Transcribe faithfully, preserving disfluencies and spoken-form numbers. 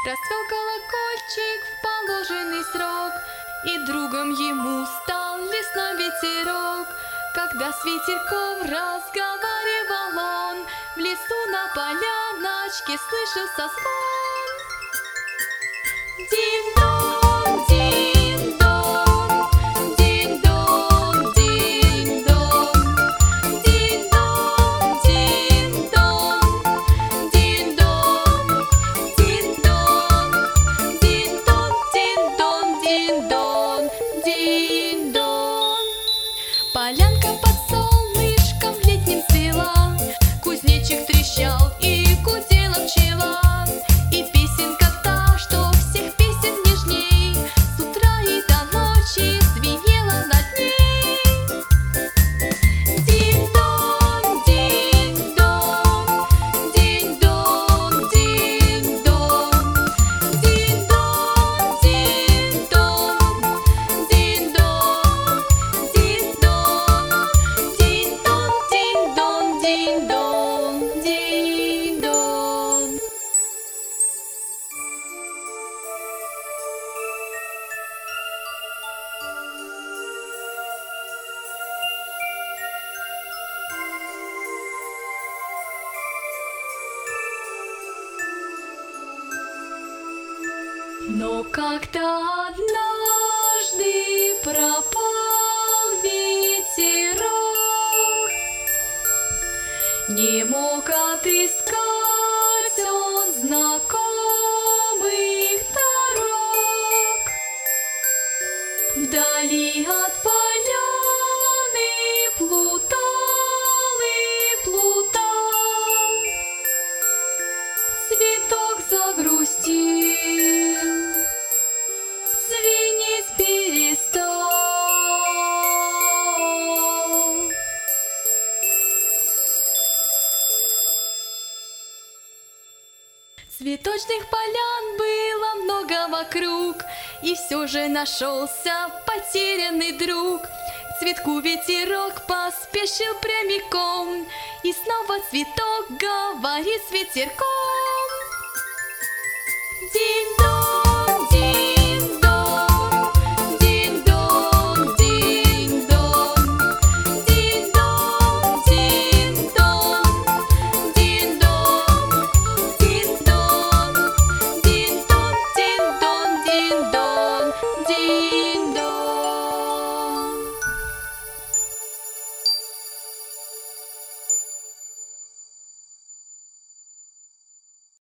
Расцвел колокольчик в положенный срок, и другом ему стал лесной ветерок. Когда с ветерком разговаривал он, в лесу на поляночке слышался звон. Динь-дон, динь-дон, динь-дон, динь-дон, динь-дон, динь-дон, динь-дон, динь-дон, динь-дон, динь-дон, динь-дон, динь-дон. Полянка под солнышком летним цвела, кузнечик трещал и гудела пчела. И песенка та, что всех песен нежней, с утра и до ночи звенела над ней. Динь-дон, динь-дон, динь-дон, динь-дон, динь-дон, динь-дон, динь-дон, динь-дон, динь-дон, динь-дон, динь-дон, динь-дон. Но когда однажды пропал ветерок, не мог отыскать он знакомых дорог. Вдали от поляны плутал и плутал, цветок загрустил, звенеть перестал. Цветочных полян было много вокруг, и все же нашелся потерянный друг. К цветку ветерок поспешил прямиком, и снова цветок говорит с ветерком. Динь-дон.